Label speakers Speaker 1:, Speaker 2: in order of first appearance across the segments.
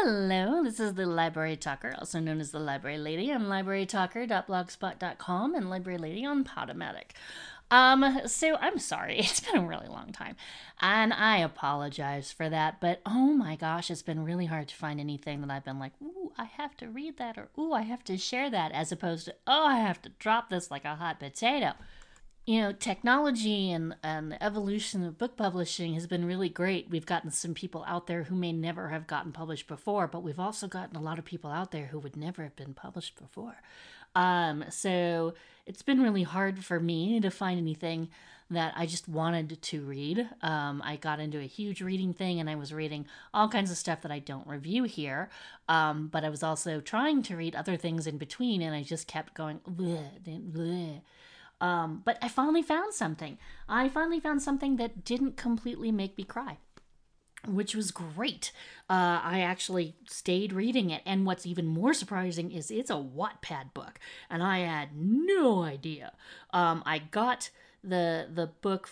Speaker 1: Hello, this is the Library Talker, also known as the Library Lady on librarytalker.blogspot.com and Library Lady on Podomatic. So I'm sorry, it's been a really long time, and I apologize for that, but oh my gosh, it's been really hard to find anything that I've been like, ooh, I have to read that, or ooh, I have to share that, as opposed to, oh, I have to drop this like a hot potato. Technology and the evolution of book publishing has been really great. We've gotten some people out there who may never have gotten published before, but we've also gotten a lot of people out there who would never have been published before. So it's been really hard for me to find anything that I just wanted to read. I got into a huge reading thing and I was reading all kinds of stuff that I don't review here. But I was also trying to read other things in between and I just kept going, bleh, bleh. But I finally found something. I finally found something that didn't completely make me cry, which was great. I actually stayed reading it. And what's even more surprising is it's a Wattpad book. And I had no idea. I got the book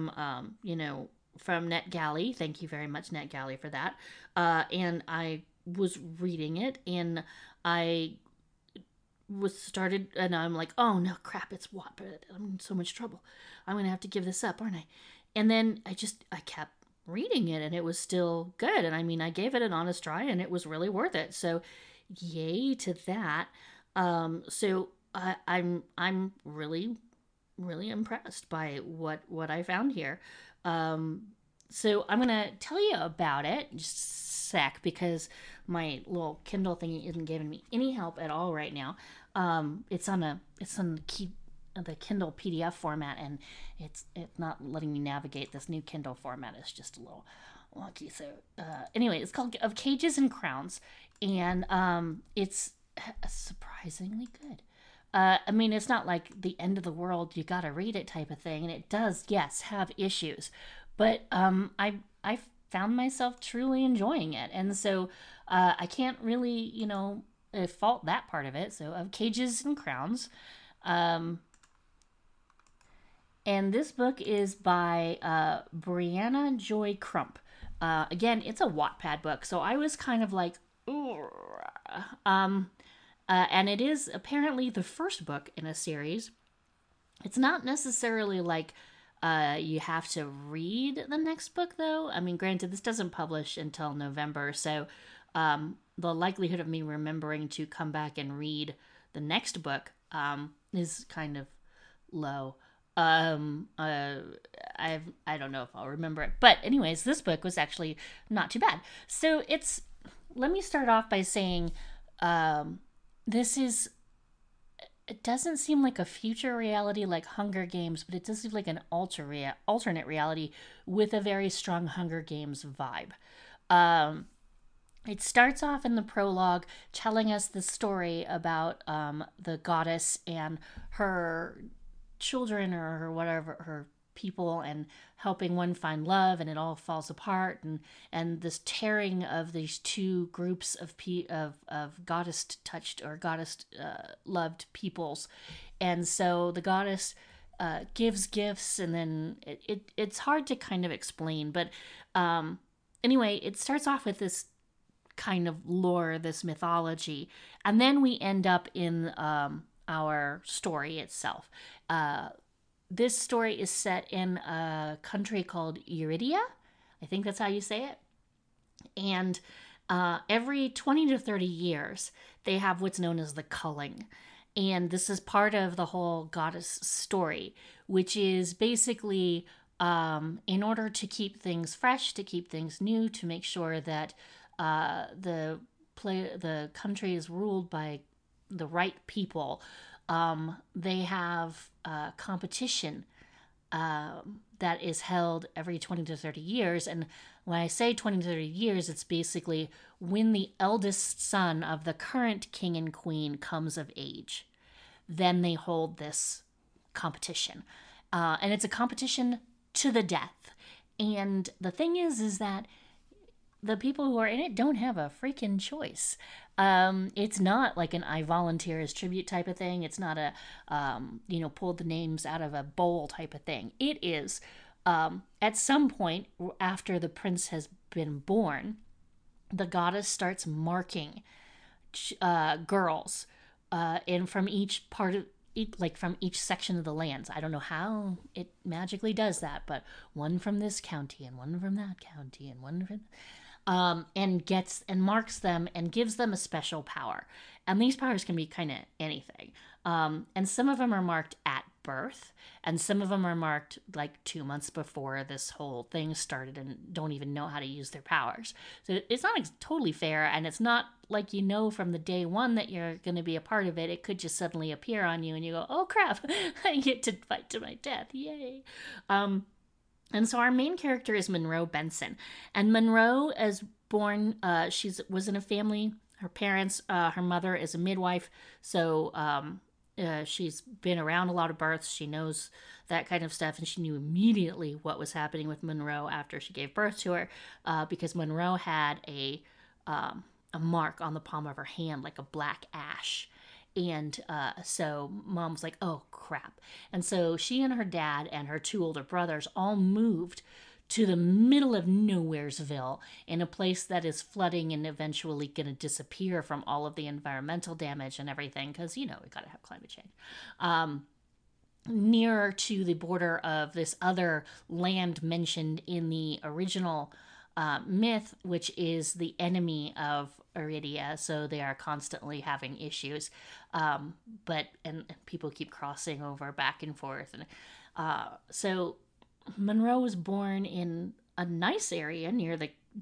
Speaker 1: from NetGalley. Thank you very much, NetGalley, for that. And I was reading it and I was started and I'm like, oh no, crap, it's Wattpad. I'm in so much trouble. I'm gonna have to give this up, aren't I? And then I kept reading it and it was still good. And I mean I gave it an honest try and it was really worth it. So yay to that. I'm really, really impressed by what I found here. So I'm gonna tell you about it just a sec because my little Kindle thingy isn't giving me any help at all right now. It's on the Kindle PDF format, and it's not letting me navigate this new Kindle format. It's just a little wonky. So anyway, it's called Of Cages and Crowns, and it's surprisingly good. I mean, it's not like the end of the world, you gotta read it type of thing, and it does, yes, have issues, but I found myself truly enjoying it, and so I can't really fault that part of it. So, Of Cages and Crowns, um, and this book is by Brianna Joy Crump. Again, it's a Wattpad book, so I was kind of like, ooh. And it is apparently the first book in a series. It's not necessarily like you have to read the next book, though. I mean, granted, this doesn't publish until November, so the likelihood of me remembering to come back and read the next book is kind of low. I don't know if I'll remember it, but anyways, this book was actually not too bad. So it's let me start off by saying this is it doesn't seem like a future reality like Hunger Games, but it does seem like an alternate reality with a very strong Hunger Games vibe. It starts off in the prologue telling us the story about the goddess and her children or her whatever her people and helping one find love and it all falls apart and this tearing of these two groups of goddess touched or goddess loved peoples. And so the goddess gives gifts and then it's hard to kind of explain, but anyway, it starts off with this kind of lore, this mythology, and then we end up in our story itself. This story is set in a country called Eurydia. I think that's how you say it. And every 20 to 30 years, they have what's known as the culling. And this is part of the whole goddess story, which is basically in order to keep things fresh, to keep things new, to make sure that the country is ruled by the right people. They have a competition that is held every 20 to 30 years. And when I say 20 to 30 years, it's basically when the eldest son of the current king and queen comes of age. Then they hold this competition. And it's a competition to the death. And the thing is that the people who are in it don't have a freaking choice. It's not like an I volunteer as tribute type of thing. It's not a, pull the names out of a bowl type of thing. It is at some point after the prince has been born, the goddess starts marking girls and from each part of like from each section of the lands. I don't know how it magically does that, but one from this county and one from that county and one from and gets and marks them and gives them a special power. And these powers can be kind of anything. And some of them are marked at birth, and some of them are marked like 2 months before this whole thing started and don't even know how to use their powers. So it's not totally fair, and it's not like you know from the day one that you're going to be a part of it. It could just suddenly appear on you, and you go, "Oh crap! I get to fight to my death! Yay!" And so our main character is Monroe Benson, and Monroe is born. She was in a family. Her parents, her mother is a midwife, so she's been around a lot of births. She knows that kind of stuff, and she knew immediately what was happening with Monroe after she gave birth to her, because Monroe had a mark on the palm of her hand, like a black ash. And so mom was like, oh crap. And so she and her dad and her two older brothers all moved to the middle of Nowheresville in a place that is flooding and eventually going to disappear from all of the environmental damage and everything, because, you know, we got to have climate change. Nearer to the border of this other land mentioned in the original myth, which is the enemy of Iridia, so they are constantly having issues. And people keep crossing over back and forth, and so Monroe was born in a nice area near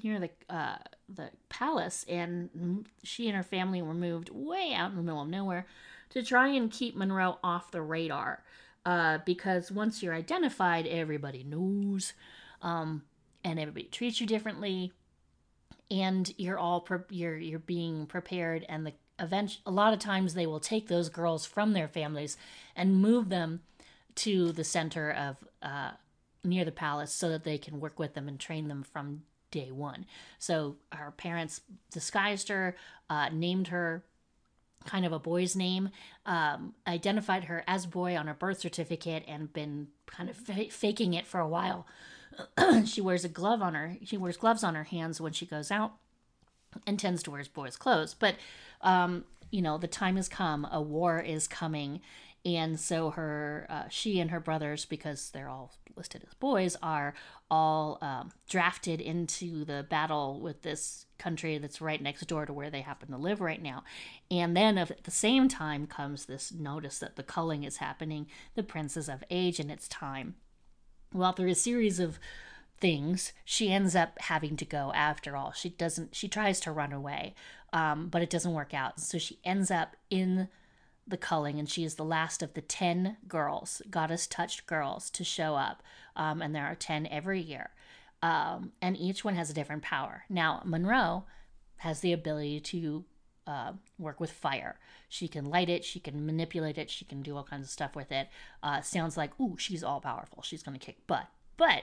Speaker 1: the palace, and she and her family were moved way out in the middle of nowhere to try and keep Monroe off the radar. Because once you're identified, everybody knows, and everybody treats you differently, and you're all you're being prepared, and a lot of times they will take those girls from their families and move them to the center of near the palace so that they can work with them and train them from day one. So her parents disguised her, named her kind of a boy's name, identified her as boy on her birth certificate, and been kind of faking it for a while. She wears gloves on her hands when she goes out, and tends to wear boys' clothes. But the time has come. A war is coming, and so she and her brothers, because they're all listed as boys, are all drafted into the battle with this country that's right next door to where they happen to live right now. And then at the same time comes this notice that the culling is happening. The prince is of age and it's time. Well, through a series of things, she ends up having to go after all. She tries to run away, but it doesn't work out. So she ends up in the culling, and she is the last of the 10 girls, goddess touched girls, to show up. And there are 10 every year. And each one has a different power. Now, Monroe has the ability to work with fire. She can light it, she can manipulate it, she can do all kinds of stuff with it. Sounds like, ooh, she's all powerful. She's going to kick butt. But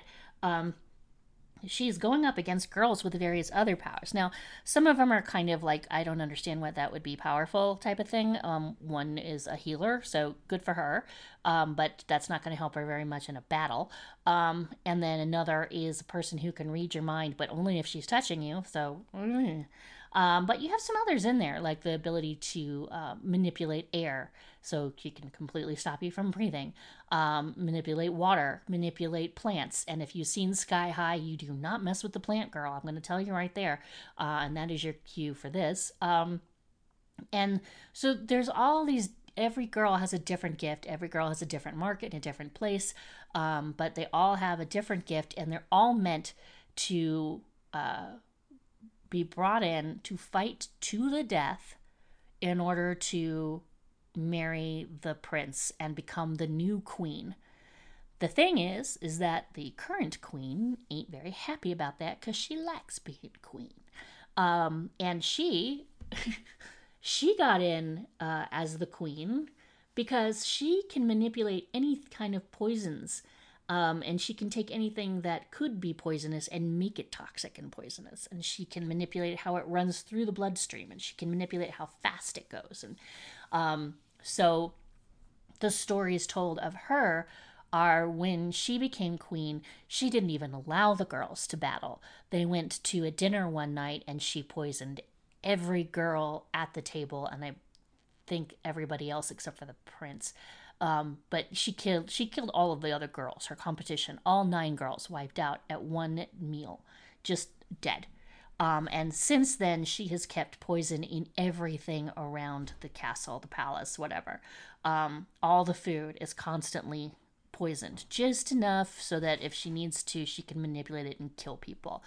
Speaker 1: she's going up against girls with various other powers. Now, some of them are kind of like, I don't understand what that would be powerful type of thing. One is a healer, so good for her, but that's not going to help her very much in a battle. And then another is a person who can read your mind, but only if she's touching you, so... but you have some others in there, like the ability to manipulate air, so she can completely stop you from breathing. Manipulate water, manipulate plants. And if you've seen Sky High, you do not mess with the plant girl. I'm going to tell you right there. And that is your cue for this. And so there's all these, every girl has a different gift. Every girl has a different market in a different place. But they all have a different gift, and they're all meant to be brought in to fight to the death in order to marry the prince and become the new queen. The thing is that the current queen ain't very happy about that because she likes being queen. And she got in as the queen because she can manipulate any kind of poisons. And she can take anything that could be poisonous and make it toxic and poisonous. And she can manipulate how it runs through the bloodstream, and she can manipulate how fast it goes. And so the stories told of her are when she became queen, she didn't even allow the girls to battle. They went to a dinner one night and she poisoned every girl at the table, and I think everybody else except for the prince. But she killed all of the other girls, her competition, all 9 girls wiped out at one meal, just dead. And since then, she has kept poison in everything around the castle, the palace, whatever. All the food is constantly poisoned, just enough so that if she needs to, she can manipulate it and kill people.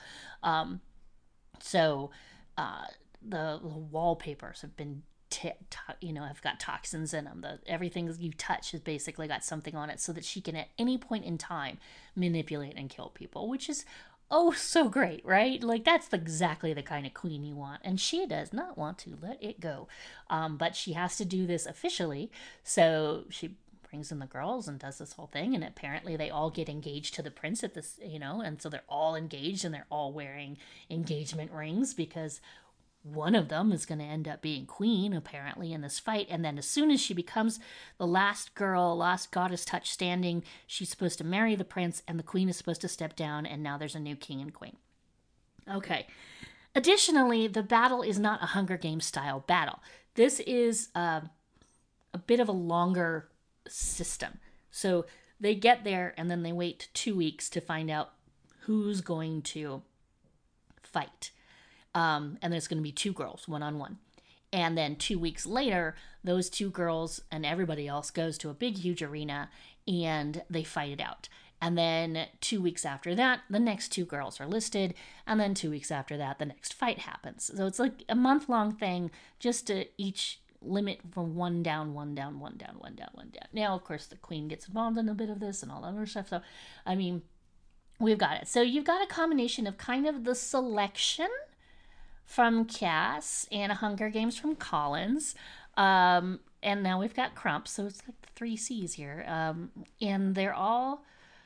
Speaker 1: So uh, the wallpapers have been have got toxins in them. Everything you touch has basically got something on it, so that she can at any point in time manipulate and kill people, which is oh so great, right? Like that's exactly the kind of queen you want, and she does not want to let it go. But she has to do this officially, so she brings in the girls and does this whole thing, and apparently they all get engaged to the prince at this, and so they're all engaged and they're all wearing engagement rings because one of them is going to end up being queen apparently in this fight. And then as soon as she becomes the last girl, last goddess touch standing, she's supposed to marry the prince and the queen is supposed to step down, and now there's a new king and queen. Okay. Additionally, the battle is not a Hunger Games style battle. This is a bit of a longer system. So they get there and then they wait 2 weeks to find out who's going to fight. And there's going to be 2 girls, 1-on-1. And then 2 weeks later, those 2 girls and everybody else goes to a big, huge arena and they fight it out. And then 2 weeks after that, the next 2 girls are listed. And then 2 weeks after that, the next fight happens. So it's like a month-long thing just to each limit from one down, one down, one down, one down, one down. Now, of course, the queen gets involved in a bit of this and all that other stuff. So, I mean, we've got it. So you've got a combination of kind of the selection from Cass and Hunger Games from Collins. And now we've got Crump, so it's like the 3 C's here. And they're all,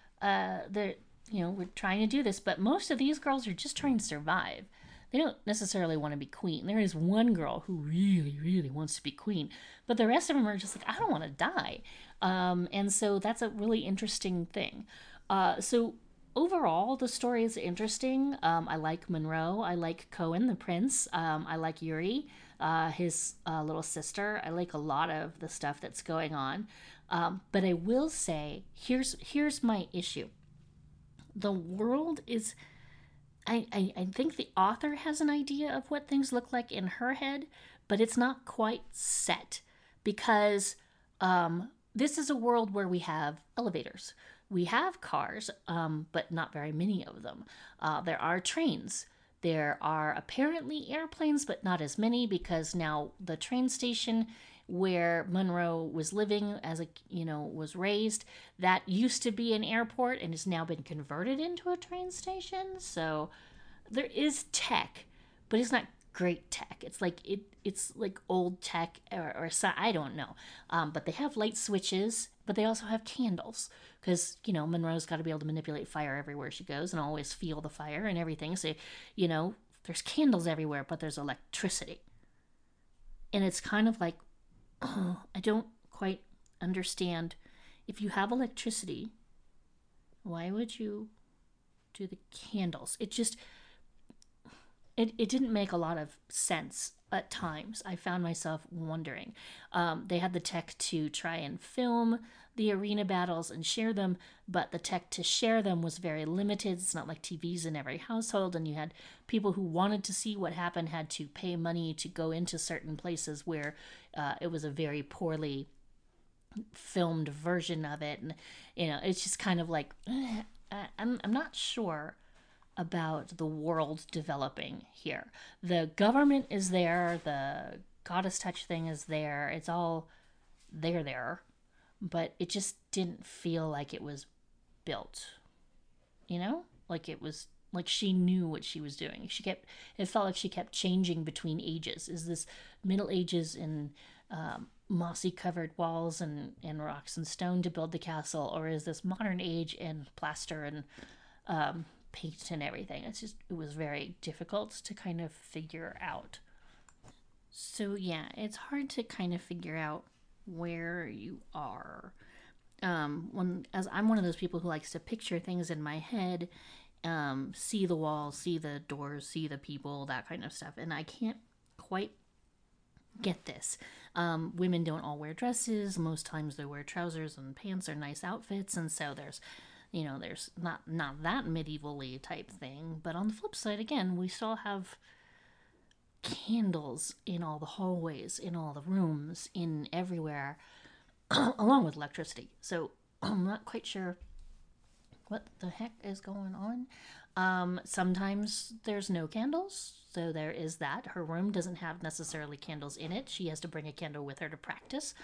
Speaker 1: we're trying to do this, but most of these girls are just trying to survive. They don't necessarily want to be queen. There is one girl who really, really wants to be queen, but the rest of them are just like, I don't want to die. And so that's a really interesting thing. So overall, the story is interesting. I like Monroe. I like Cohen, the prince. I like Yuri, his little sister. I like a lot of the stuff that's going on. But I will say, here's my issue. The world is. I think the author has an idea of what things look like in her head, but it's not quite set because this is a world where we have elevators. We have cars, but not very many of them. There are trains. There are apparently airplanes, but not as many because now the train station where Monroe was living was raised, that used to be an airport and has now been converted into a train station. So there is tech, but it's not great tech. It's like old tech or I don't know. But they have light switches, but they also have candles because Monroe's got to be able to manipulate fire everywhere she goes and always feel the fire and everything. So there's candles everywhere, but there's electricity, and it's kind of like, oh, I don't quite understand. If you have electricity, why would you do the candles? It didn't make a lot of sense at times. I found myself wondering. They had the tech to try and film the arena battles and share them, but the tech to share them was very limited. It's not like TVs in every household, and you had people who wanted to see what happened had to pay money to go into certain places where it was a very poorly filmed version of it. And it's just kind of like, I'm not sure about the world developing here. The government is there, the goddess touch thing is there, it's all there, but it just didn't feel like it was built. Like it was like she knew what she was doing. It felt like she kept changing between ages. Is this Middle Ages in mossy covered walls and rocks and stone to build the castle, or is this modern age in plaster and paint and everything? It was very difficult to kind of figure out. So yeah, it's hard to kind of figure out where you are. when as I'm one of those people who likes to picture things in my head, see the walls, see the doors, see the people, that kind of stuff, and I can't quite get this. Women don't all wear dresses. Most times they wear trousers and pants or nice outfits, and so there's not that medievally type thing. But on the flip side, again, we still have candles in all the hallways, in all the rooms, in everywhere, along with electricity. So I'm not quite sure what the heck is going on. Sometimes there's no candles, so there is that. Her room doesn't have necessarily candles in it. She has to bring a candle with her to practice.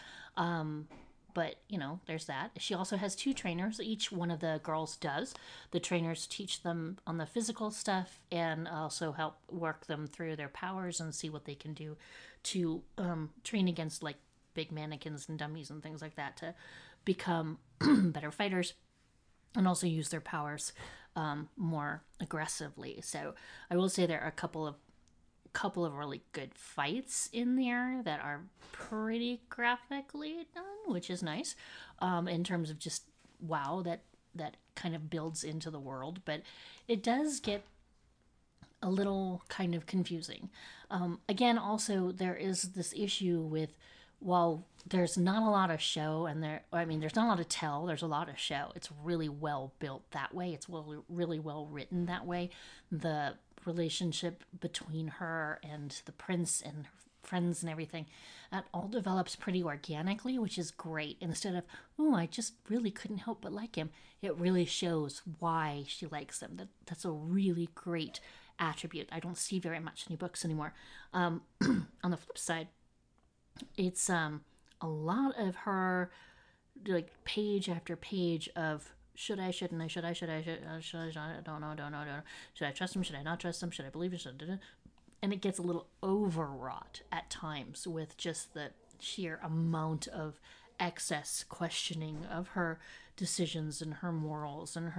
Speaker 1: But there's that. She also has two trainers. Each one of the girls does. The trainers teach them on the physical stuff and also help work them through their powers and see what they can do to train against like big mannequins and dummies and things like that to become better fighters and also use their powers more aggressively. So I will say there are a couple of really good fights in there that are pretty graphically done, which is nice. In terms of just wow, that kind of builds into the world, but it does get a little kind of confusing. Again, also there is this issue with while there's not a lot of show and there's not a lot of tell, there's a lot of show. It's really well built that way. It's really well written that way. The relationship between her and the prince and her friends and everything, that all develops pretty organically, which is great. Instead of, oh, I just really couldn't help but like him, it really shows why she likes him. That's a really great attribute. I don't see very much in books anymore. On the flip side, it's a lot of her like page after page of should I, shouldn't I, should I, don't know, should I trust him, should I not trust him, should I believe him, and it gets a little overwrought at times with just the sheer amount of excess questioning of her decisions and her morals and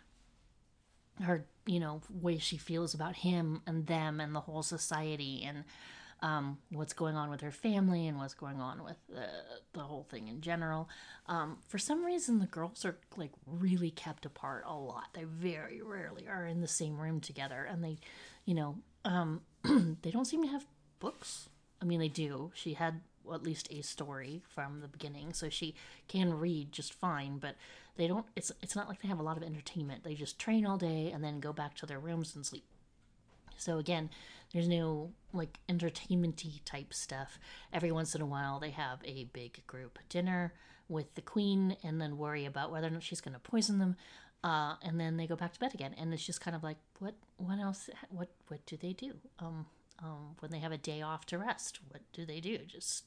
Speaker 1: her way she feels about him and them and the whole society and what's going on with her family and what's going on with the whole thing in general. For some reason, the girls are like really kept apart a lot. They very rarely are in the same room together, and they don't seem to have books. I mean, they do. She had at least a story from the beginning, so she can read just fine. But they don't. It's not like they have a lot of entertainment. They just train all day and then go back to their rooms and sleep. So again, there's no like entertainmenty type stuff. Every once in a while, they have a big group dinner with the queen, and then worry about whether or not she's going to poison them. And then they go back to bed again, and it's just kind of like, what else? What do they do? When they have a day off to rest, what do they do? Just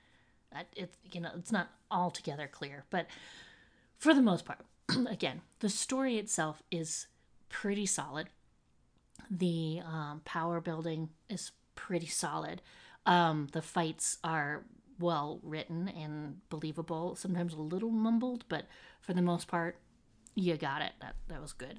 Speaker 1: it's not altogether clear, but for the most part, again, the story itself is pretty solid. The power building is pretty solid. The fights are well written and believable, sometimes a little mumbled, but for the most part, you got it. That was good.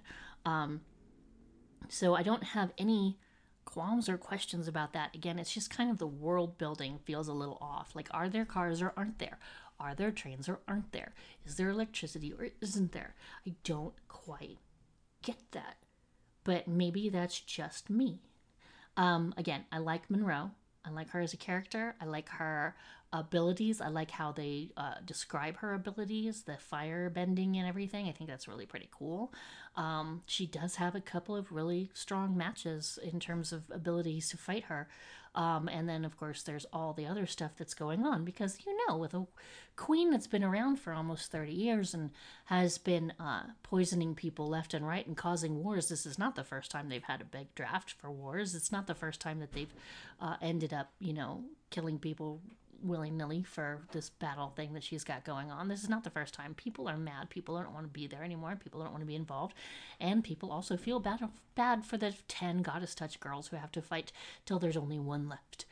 Speaker 1: So I don't have any qualms or questions about that. Again, it's just kind of the world building feels a little off. Like, are there cars or aren't there? Are there trains or aren't there? Is there electricity or isn't there? I don't quite get that. But maybe that's just me. Again, I like Monroe. I like her as a character. I like her abilities. I like how they describe her abilities, the fire bending and everything. I think that's really pretty cool. She does have a couple of really strong matches in terms of abilities to fight her. And then, of course, there's all the other stuff that's going on because, with a queen that's been around for almost 30 years and has been poisoning people left and right and causing wars, this is not the first time they've had a big draft for wars. It's not the first time that they've ended up, killing people willy-nilly for this battle thing that she's got going on. This is not the first time. People are mad. People don't want to be there anymore. People don't want to be involved. And people also feel bad for the 10 goddess touch girls who have to fight till there's only one left.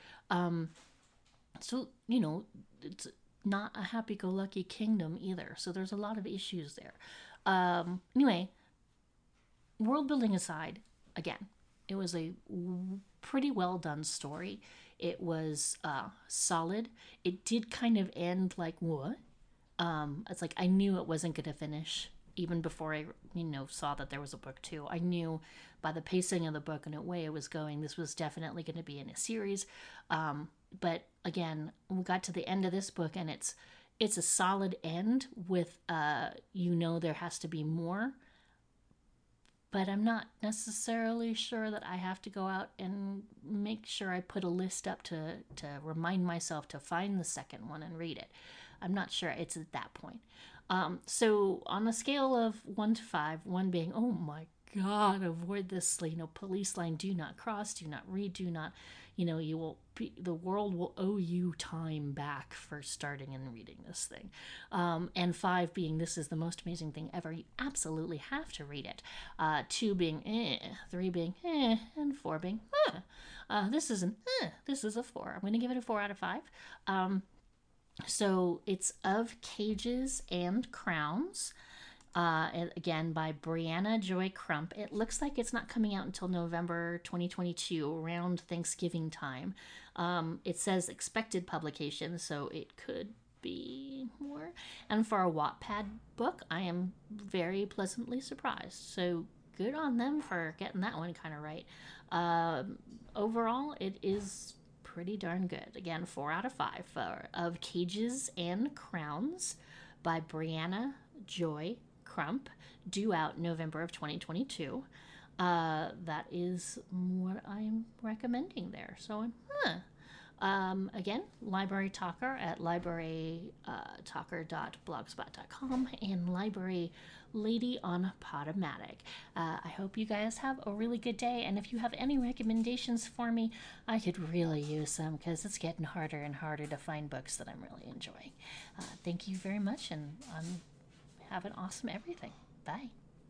Speaker 1: So, it's not a happy-go-lucky kingdom either. So there's a lot of issues there. Anyway, world building aside, again, it was a pretty well done story. It was solid. It did kind of end like, what? It's like I knew it wasn't going to finish even before I, saw that there was a book two. I knew by the pacing of the book and the way it was going, this was definitely going to be in a series. But again, we got to the end of this book, and it's a solid end with there has to be more, but I'm not necessarily sure that I have to go out and make sure I put a list up to remind myself to find the second one and read it. I'm not sure it's at that point. So on a scale of 1 to 5, 1 being, oh my God, avoid this, police line, do not cross, do not read, do not, the world will owe you time back for starting and reading this thing. And 5 being, this is the most amazing thing ever, you absolutely have to read it. 2 being, 3 being, and 4 being, this is a 4. I'm going to give it a 4 out of 5. So it's Of Cages and Crowns, again by Brianna Joy Crump. It looks like it's not coming out until November 2022, around Thanksgiving time. It says expected publication, so it could be more. And for a Wattpad book, I am very pleasantly surprised. So good on them for getting that one kind of right. Overall, it is pretty darn good. Again, 4 out of 5 for Of Cages and Crowns by Brianna Joy Crump, due out November of 2022. That is what I'm recommending there. So, again, Library Talker at librarytalker.blogspot.com and Library Lady on Podomatic. I hope you guys have a really good day, and if you have any recommendations for me, I could really use some, because it's getting harder and harder to find books that I'm really enjoying. Thank you very much, and have an awesome everything. Bye.